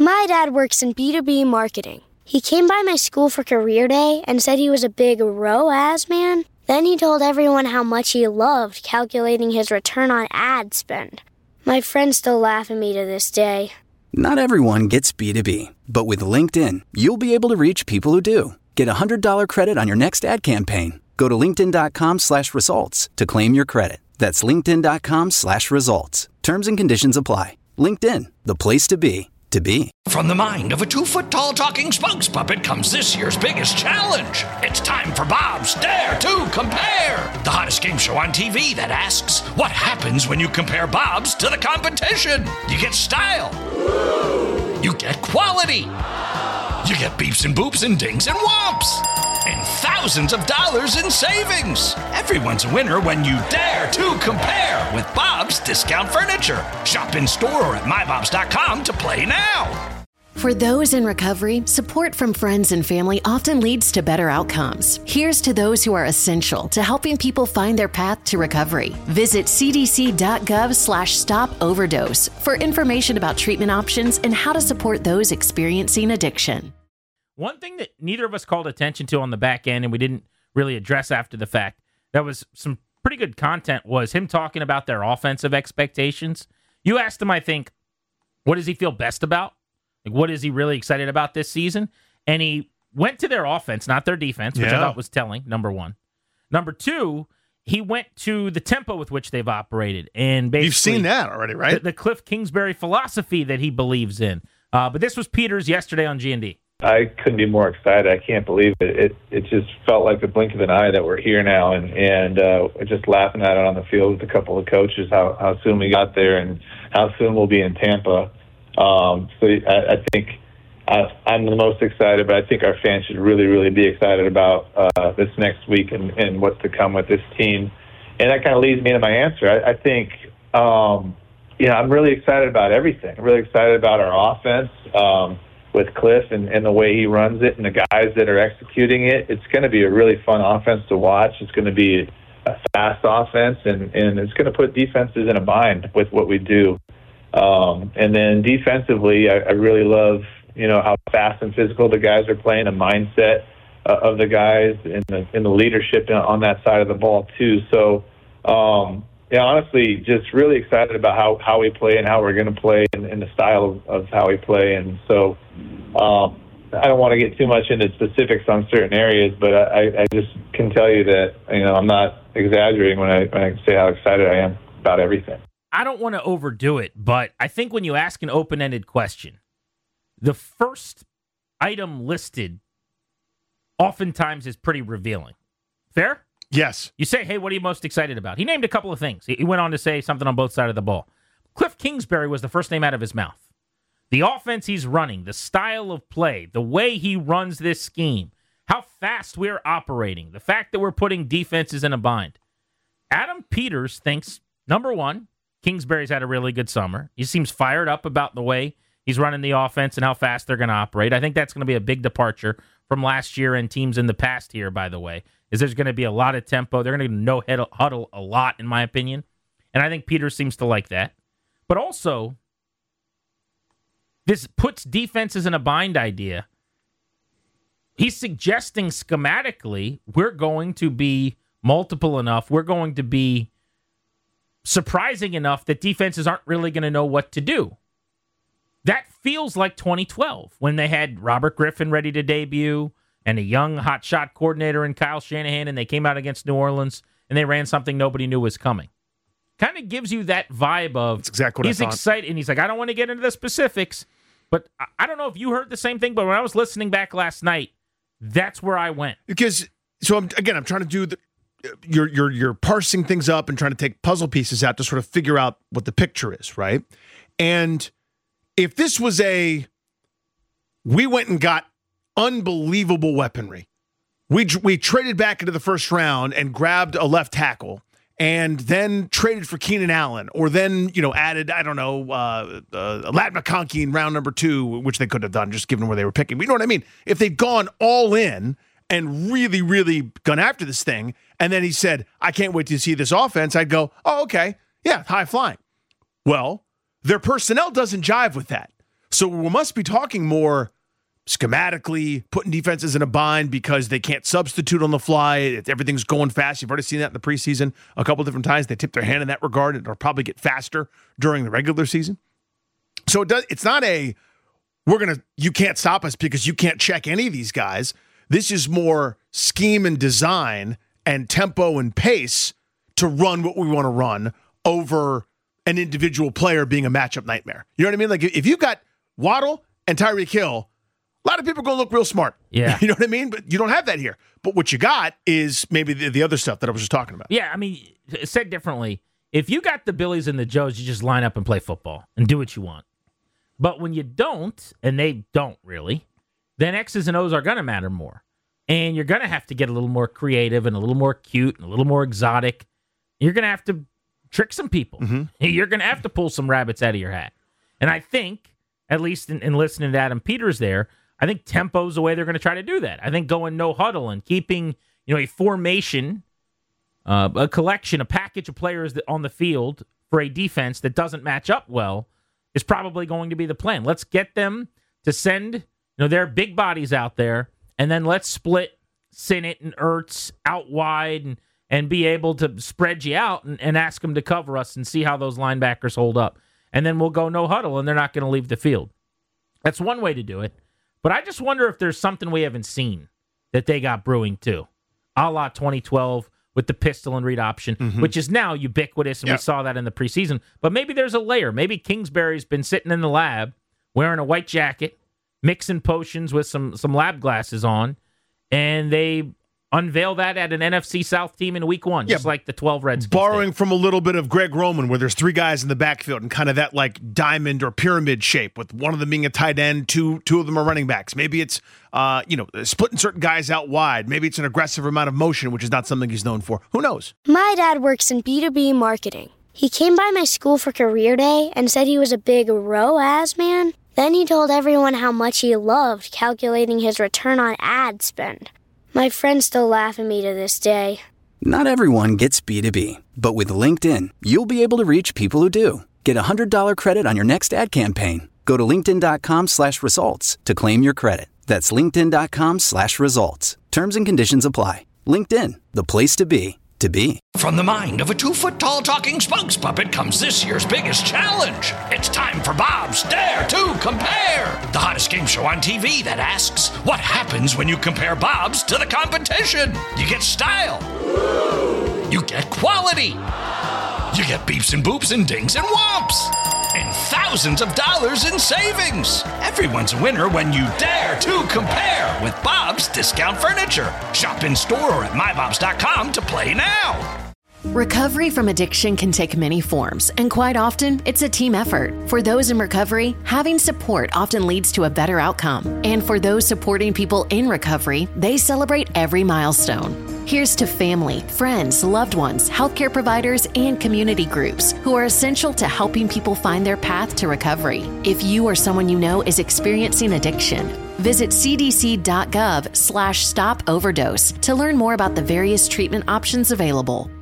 My dad works in B2B marketing. He came by my school for career day and said he was a big ROAS man. Then he told everyone how much he loved calculating his return on ad spend. My friends still laugh at me to this day. Not everyone gets B2B, but with LinkedIn, you'll be able to reach people who do. Get a $100 credit on your next ad campaign. Go to linkedin.com/results to claim your credit. That's linkedin.com/results. Terms and conditions apply. LinkedIn, the place to be. From the mind of a 2-foot-tall talking spokes puppet comes this year's biggest challenge. It's time for Bob's Dare to Compare, the hottest game show on TV that asks, what happens when you compare Bob's to the competition? You get style. You get quality. You get beeps and boops and dings and whomps. And thousands of dollars in savings. Everyone's a winner when you dare to compare with Bob's Discount Furniture. Shop in store or at mybobs.com to play now. For those in recovery, support from friends and family often leads to better outcomes. Here's to those who are essential to helping people find their path to recovery. Visit cdc.gov/stop-overdose for information about treatment options and how to support those experiencing addiction. One thing that neither of us called attention to on the back end and we didn't really address after the fact, that was some pretty good content, was him talking about their offensive expectations. You asked him, I think, what does he feel best about? Like, what is he really excited about this season? And he went to their offense, not their defense, which I thought was telling, number one. Number two, he went to the tempo with which they've operated. And basically, you've seen that already, right? The Cliff Kingsbury philosophy that he believes in. But this was Peters yesterday on G&D. I couldn't be more excited. I can't believe it. It just felt like the blink of an eye that we're here now, and just laughing at it on the field with a couple of coaches, how soon we got there and how soon we'll be in Tampa. So I think I'm the most excited, but I think our fans should really, really be excited about this next week and what's to come with this team. And that kind of leads me into my answer. I think, I'm really excited about everything. I'm really excited about our offense. With Cliff and the way he runs it and the guys that are executing it. It's going to be a really fun offense to watch. It's going to be a fast offense, and it's going to put defenses in a bind with what we do. And then defensively, I really love, how fast and physical the guys are playing, the mindset of the guys and the leadership on that side of the ball too. So, honestly, just really excited about how we play and how we're going to play and the style of how we play. And so I don't want to get too much into specifics on certain areas, but I just can tell you that, I'm not exaggerating when I say how excited I am about everything. I don't want to overdo it, but I think when you ask an open-ended question, the first item listed oftentimes is pretty revealing. Fair? Yes. You say, hey, what are you most excited about? He named a couple of things. He went on to say something on both sides of the ball. Cliff Kingsbury was the first name out of his mouth. The offense he's running, the style of play, the way he runs this scheme, how fast we're operating, the fact that we're putting defenses in a bind. Adam Peters thinks, number one, Kingsbury's had a really good summer. He seems fired up about the way he's running the offense and how fast they're going to operate. I think that's going to be a big departure from last year and teams in the past here, by the way, is there's going to be a lot of tempo. They're going to no huddle a lot, in my opinion. And I think Peters seems to like that. But also, this puts defenses in a bind idea. He's suggesting schematically we're going to be multiple enough. We're going to be surprising enough that defenses aren't really going to know what to do. That feels like 2012 when they had Robert Griffin ready to debut and a young hotshot coordinator in Kyle Shanahan, and they came out against New Orleans and they ran something nobody knew was coming. Kind of gives you that vibe of that's exactly what he's I thought. Excited, and he's like, I don't want to get into the specifics, but I don't know if you heard the same thing, but when I was listening back last night, that's where I went. Because, I'm trying to do you're parsing things up and trying to take puzzle pieces out to sort of figure out what the picture is, right? And if this was we went and got unbelievable weaponry. We traded back into the first round and grabbed a left tackle and then traded for Keenan Allen or then, added, Lat McConkey in round number 2, which they could have done just given where they were picking. But you know what I mean? If they'd gone all in and really, really gone after this thing, and then he said, I can't wait to see this offense, I'd go, oh, okay. Yeah, high flying. Well, their personnel doesn't jive with that. So we must be talking more schematically, putting defenses in a bind because they can't substitute on the fly. Everything's going fast. You've already seen that in the preseason a couple different times. They tip their hand in that regard, and it'll probably get faster during the regular season. So it's not you can't stop us because you can't check any of these guys. This is more scheme and design and tempo and pace to run what we want to run over an individual player being a matchup nightmare. You know what I mean? Like if you've got Waddle and Tyreek Hill, a lot of people are going to look real smart. Yeah. You know what I mean? But you don't have that here. But what you got is maybe the other stuff that I was just talking about. Yeah, I mean, said differently, if you got the Billies and the Joes, you just line up and play football and do what you want. But when you don't, and they don't really, then X's and O's are going to matter more. And you're going to have to get a little more creative and a little more cute and a little more exotic. You're going to have to trick some people. Mm-hmm. You're going to have to pull some rabbits out of your hat. And I think, at least in listening to Adam Peters there, I think tempo's the way they're going to try to do that. I think going no huddle and keeping a formation, a collection, a package of players on the field for a defense that doesn't match up well is probably going to be the plan. Let's get them to send their big bodies out there, and then let's split Sinnott and Ertz out wide and be able to spread you out and ask them to cover us and see how those linebackers hold up. And then we'll go no huddle, and they're not going to leave the field. That's one way to do it. But I just wonder if there's something we haven't seen that they got brewing too, a la 2012 with the pistol and read option, which is now ubiquitous, and we saw that in the preseason. But maybe there's a layer. Maybe Kingsbury's been sitting in the lab wearing a white jacket, mixing potions with some lab glasses on, and they unveil that at an NFC South team in week 1, just like the 12 Redskins. Borrowing from a little bit of Greg Roman, where there's 3 guys in the backfield and kind of that like diamond or pyramid shape, with one of them being a tight end, two of them are running backs. Maybe it's splitting certain guys out wide. Maybe it's an aggressive amount of motion, which is not something he's known for. Who knows? My dad works in B2B marketing. He came by my school for career day and said he was a big ROAS man. Then he told everyone how much he loved calculating his return on ad spend. My friends still laugh at me to this day. Not everyone gets B2B, but with LinkedIn, you'll be able to reach people who do. Get a $100 credit on your next ad campaign. Go to linkedin.com/results to claim your credit. That's linkedin.com/results. Terms and conditions apply. LinkedIn, the place to be. From the mind of a 2-foot-tall talking spokes puppet comes this year's biggest challenge. It's time for Bob's Dare to Compare, the hottest game show on TV that asks, what happens when you compare Bob's to the competition? You get style. You get quality. You get beeps and boops and dings and whomps. And thousands of dollars in savings. Everyone's a winner when you dare to compare with Bob's Discount Furniture. Shop in store or at mybobs.com to play now. Recovery from addiction can take many forms, and quite often, it's a team effort. For those in recovery, having support often leads to a better outcome. And for those supporting people in recovery, they celebrate every milestone. Here's to family, friends, loved ones, healthcare providers, and community groups who are essential to helping people find their path to recovery. If you or someone you know is experiencing addiction, visit cdc.gov/stop overdose to learn more about the various treatment options available.